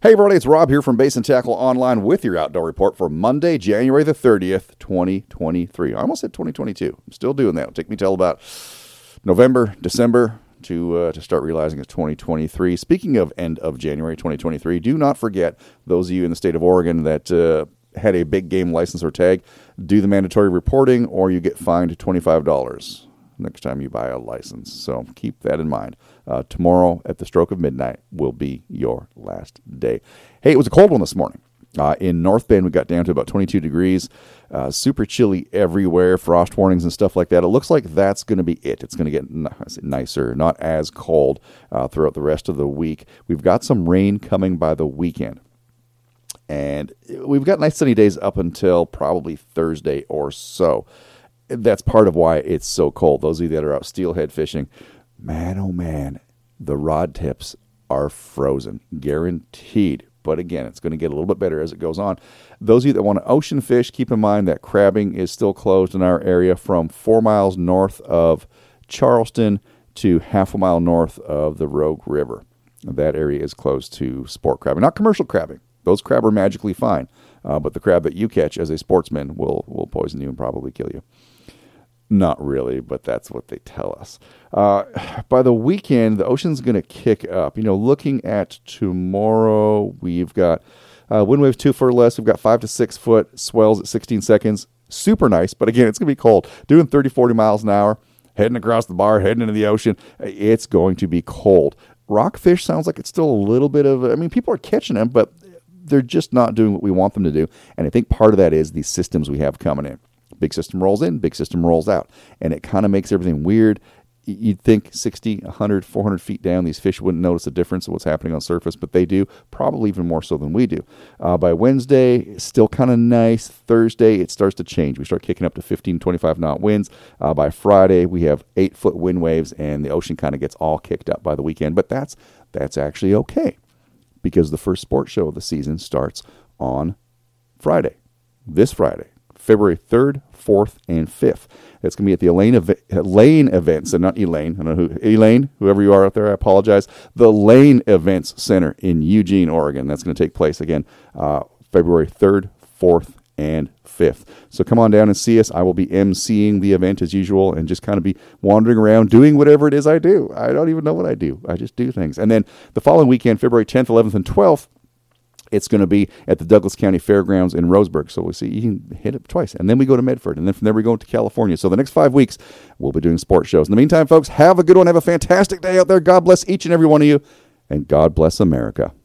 Hey everybody, it's Rob here from Base and Tackle Online with your outdoor report for Monday, January the 30th, 2023. I almost said 2022. I'm still doing that. It'll take me till about November, December to start realizing it's 2023. Speaking of end of January 2023, do not forget, those of you in the state of Oregon that had a big game license or tag, do the mandatory reporting or you get fined $25 next time you buy a license. So keep that in mind. Tomorrow at the stroke of midnight will be your last day. Hey, it was a cold one this morning. In North Bend, we got down to about 22 degrees. Super chilly everywhere, frost warnings and stuff like that. It looks like that's going to be it. It's going to get nicer, not as cold throughout the rest of the week. We've got some rain coming by the weekend. And we've got nice sunny days up until probably Thursday or so. That's part of why it's so cold. Those of you that are out steelhead fishing, man, oh man, the rod tips are frozen, guaranteed. But again, it's going to get a little bit better as it goes on. Those of you that want to ocean fish, keep in mind that crabbing is still closed in our area from 4 miles north of Charleston to half a mile north of the Rogue River. That area is closed to sport crabbing, not commercial crabbing. Those crab are magically fine, but the crab that you catch as a sportsman will poison you and probably kill you. Not really, but that's what they tell us. By the weekend, the ocean's going to kick up. You know, looking at tomorrow, we've got wind waves 2 foot or less. We've got 5 to 6 foot swells at 16 seconds. Super nice, but again, it's going to be cold. Doing 30, 40 miles an hour, heading across the bar, heading into the ocean. It's going to be cold. Rockfish sounds like it's still a little bit of, I mean, people are catching them, but they're just not doing what we want them to do. And I think part of that is these systems we have coming in. Big system rolls in, big system rolls out. And it kind of makes everything weird. You'd think 60, 100, 400 feet down, these fish wouldn't notice the difference of what's happening on surface, but they do, probably even more so than we do. By Wednesday, still kind of nice. Thursday, it starts to change. We start kicking up to 15, 25 knot winds. By Friday, we have 8-foot wind waves, and the ocean kind of gets all kicked up by the weekend. But that's actually okay, because the first sports show of the season starts on Friday, this Friday, February 3rd, 4th, and 5th. It's going to be at the Lane Events, and not Elaine. I don't know Elaine, whoever you are out there, I apologize. The Lane Events Center in Eugene, Oregon. That's going to take place again February 3rd, 4th, and 5th. So come on down and see us. I will be emceeing the event as usual and just kind of be wandering around doing whatever it is I do. I don't even know what I do. I just do things. And then the following weekend, February 10th, 11th, and 12th, it's going to be at the Douglas County Fairgrounds in Roseburg. So we'll see, you can hit it twice. And then we go to Medford. And then from there we go to California. So the next 5 weeks, we'll be doing sports shows. In the meantime, folks, have a good one. Have a fantastic day out there. God bless each and every one of you. And God bless America.